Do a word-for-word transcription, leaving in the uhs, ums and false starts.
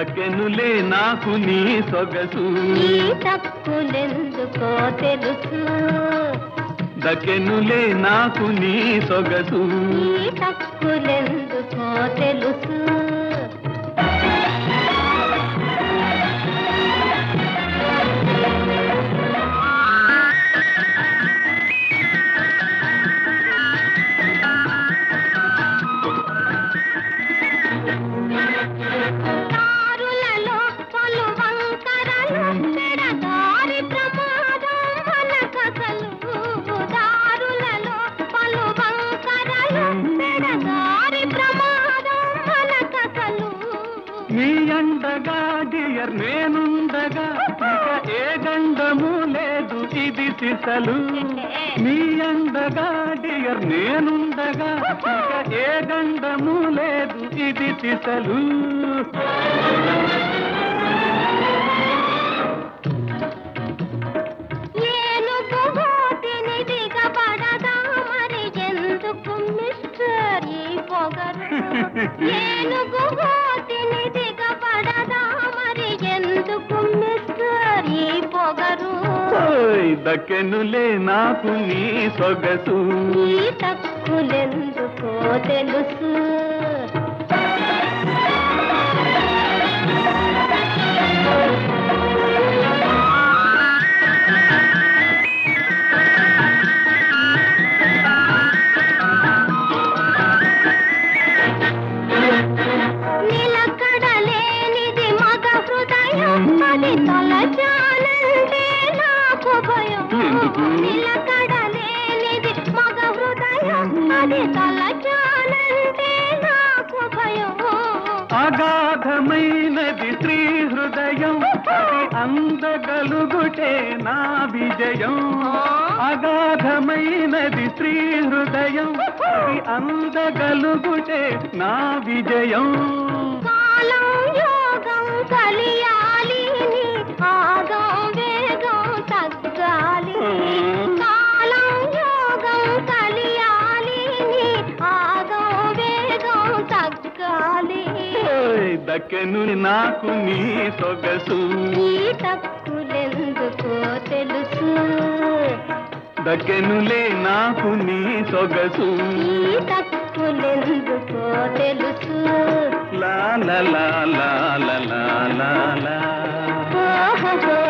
దక్కెనులే నాకు నీ సొగసు, ఈ తక్కులెందుకో తెలుసు. దక్కెనులే నాకు నీ సొగసు, ఈ తక్కులెందుకో తెలుసు. దారులలో పలు వంకరలు పెడదారి ప్రమాదం మనకసలు. దారులలో పలు వంకరలు పెడదారి ప్రమాదం మనకసలు. నీ అండగా డియర్ నేనుండగా ఇక ఏ గండము లేదు ఇది సిసలు. నీ అండగా డియర్ నేనుండగా ఇక ఏ గండము లేదు ఇది సిసలు. ఏనుగు గోతిని దిగబడదా మరి ఎందుకు మిస్టర్ ఈ పొగరు. ఏనుగు గోతిని దిగబడదా మరి ఎందుకు మిస్టర్ ఈ పొగరు. ఓయ్ దక్కెనులే నాకు నీ సొగసు, ఈ తక్కులెందుకో తెలుసు. నిలకడలేనిది మగ హృదయం, అది తలచాలంటే నాకు భయం. ఎందుకు? నిలకడలేనిది మగ హృదయం, అది తలచాలంటే నాకు భయం. అగాధమైనది స్త్రీ హృదయం, అది అందగలుగుటే నా విజయం. అగాధమైనది స్త్రీ హృదయం, అది అందగలుగుటే నా విజయం. కాలం యోగం కలియాలి, నీ ఆగం వేగం తగ్గాలి. కాలం యోగం కలియాలి, నీ ఆగం వేగం తగ్గాలి. ఓయ్ దక్కెను నాకు నీ సొగసు, ఈ తక్కులెందుకో తెలుసు. దక్కెనులే నాకు నీ సొగసు. ఈ తక్కులెందుకో తెలుసు. లా లా లా లా లా లా లా. ఓహో